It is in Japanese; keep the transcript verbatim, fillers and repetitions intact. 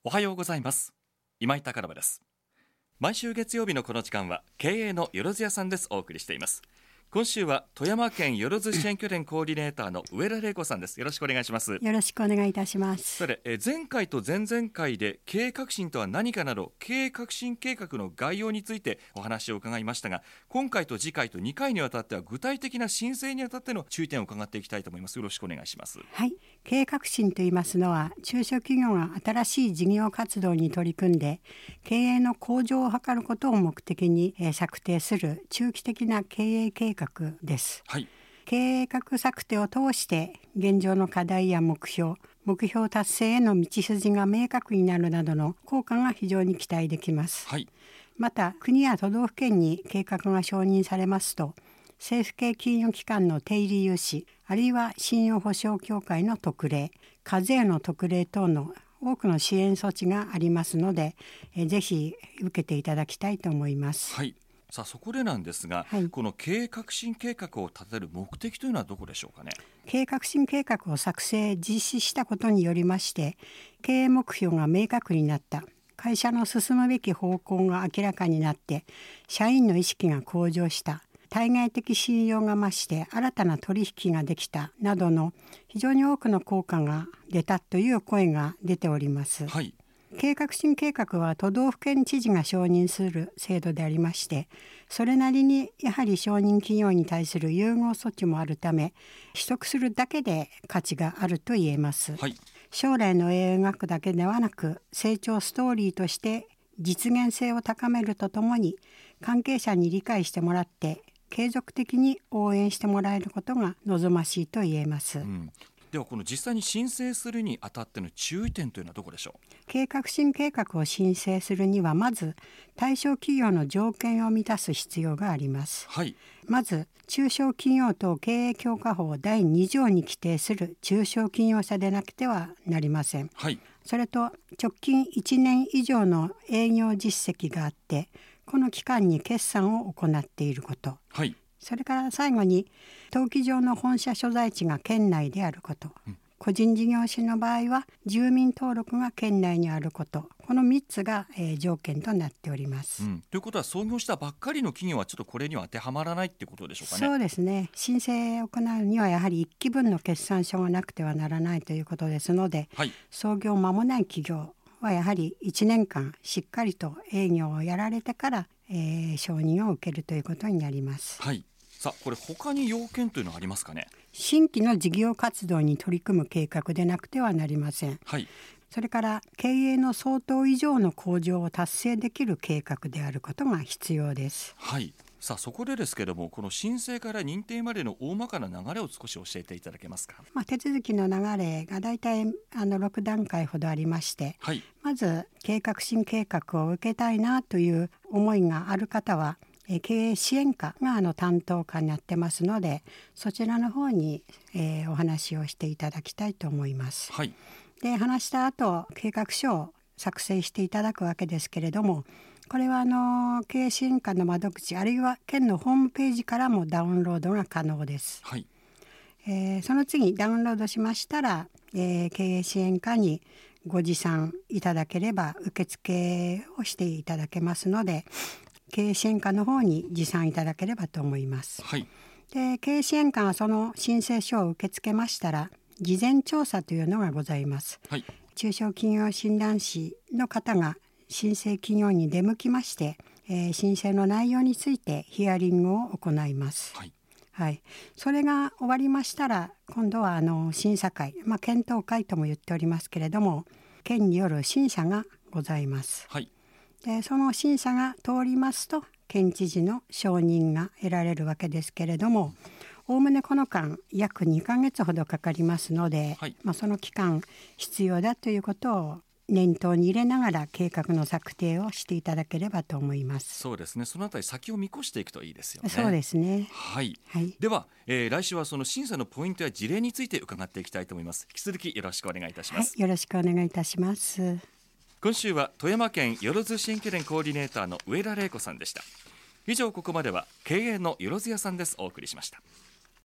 おはようございます。今井隆信です。毎週月曜日のこの時間は経営のよろず屋さんです。お送りしています。今週は富山県よろず支援拠点コーディネーターの上田玲子さんです。よろしくお願いします。 よろしくお願いいたします。 それえ前回と前々回で経営革新とは何かなど経営革新計画の概要についてお話を伺いましたが、今回と次回とにかいにわたっては具体的な申請にあたっての注意点を伺っていきたいと思います。よろしくお願いします。 はい、経営革新といいますのは、中小企業が新しい事業活動に取り組んで経営の向上を図ることを目的に策定する中期的な経営計画です。 はい、 計画策定を通して現状の課題や目標目標達成への道筋が明確になるなどの効果が非常に期待できます。 はい、 また国や都道府県に計画が承認されますと、政府系金融機関の低利融資、あるいは信用保証協会の特例、課税の特例等の多くの支援措置がありますので、えぜひ受けていただきたいと思います。 はい、さあそこでなんですが、 はい、 この経営革新計画を立てる目的というのはどこでしょうかね。 経営革新計画を作成実施したことによりまして、経営目標が明確になった、会社の進むべき方向が明らかになって社員の意識が向上した、対外的信用が増して新たな取引ができたなどの非常に多くの効果が出たという声が出ております。 はい、 経営革新計画は都道府県知事が承認する制度でありまして、それなりにやはり承認企業に対する優遇措置もあるため、取得するだけで価値があると言えます。 はい、 将来の営業学だけではなく、成長ストーリーとして実現性を高めるとともに、関係者に理解してもらって継続的に応援してもらえることが望ましいと言えます。 うん、ではこの実際に申請するにあたっての注意点というのはどこでしょう。 経営革新計画を申請するには、まず対象企業の条件を満たす必要があります。 はい、 まず中小企業等経営強化法だいに条に規定する中小企業者でなくてはなりません。 はい、 それと直近いちねん以上の営業実績があって、この期間に決算を行っていること、 はい、 それから最後に登記上の本社所在地が県内であること、うん、個人事業主の場合は住民登録が県内にあること、このみっつが、えー、条件となっております。 うん、ということは創業したばっかりの企業はちょっとこれには当てはまらないってことでしょうかね。 そうですね。申請を行うにはやはりいっきぶんの決算書がなくてはならないということですので、はい、創業間もない企業はやはりいちねんかんしっかりと営業をやられてから、えー、承認を受けるということになります。 はい、さあこれ他に要件というのはありますかね。 新規の事業活動に取り組む計画でなくてはなりません。 はい、 それから経営の相当以上の向上を達成できる計画であることが必要です。 はい、さあそこでですけども、この申請から認定までの大まかな流れを少し教えていただけますか。 まあ、手続きの流れがだいたいあのろくだんかいほどありまして、はい、まず経営革新計画を受けたいなという思いがある方は、経営支援課があの担当課になってますので、そちらの方に、えー、お話をしていただきたいと思います。 はい、 で話した後、計画書を作成していただくわけですけれども、これはあの経営支援課の窓口あるいは県のホームページからもダウンロードが可能です。 はい、 えー、その次ダウンロードしましたら、えー、経営支援課にご持参いただければ受付をしていただけますので、経営支援課の方に持参いただければと思います。 はい、 で経営支援課がその申請書を受け付けましたら、事前調査というのがございます。はい、中小企業診断士の方が申請企業に出向きまして、えー、申請の内容についてヒアリングを行います。はいはい、それが終わりましたら、今度はあの審査会、まあ、検討会とも言っておりますけれども、県による審査がございます。はい、でその審査が通りますと県知事の承認が得られるわけですけれども、おおむねこの間約にかげつほどかかりますので、はい、まあ、その期間必要だということを念頭に入れながら計画の策定をしていただければと思います。 そうですね。そのあたり先を見越していくといいですよね。 そうですね。 はい、 はい、 では、えー、来週はその審査のポイントや事例について伺っていきたいと思います。引き続きよろしくお願いいたします。 はい、よろしくお願いいたします。 今週は富山県よろず支援拠点コーディネーターの上田玲子さんでした。以上、ここまでは経営のよろず屋さんです。お送りしました。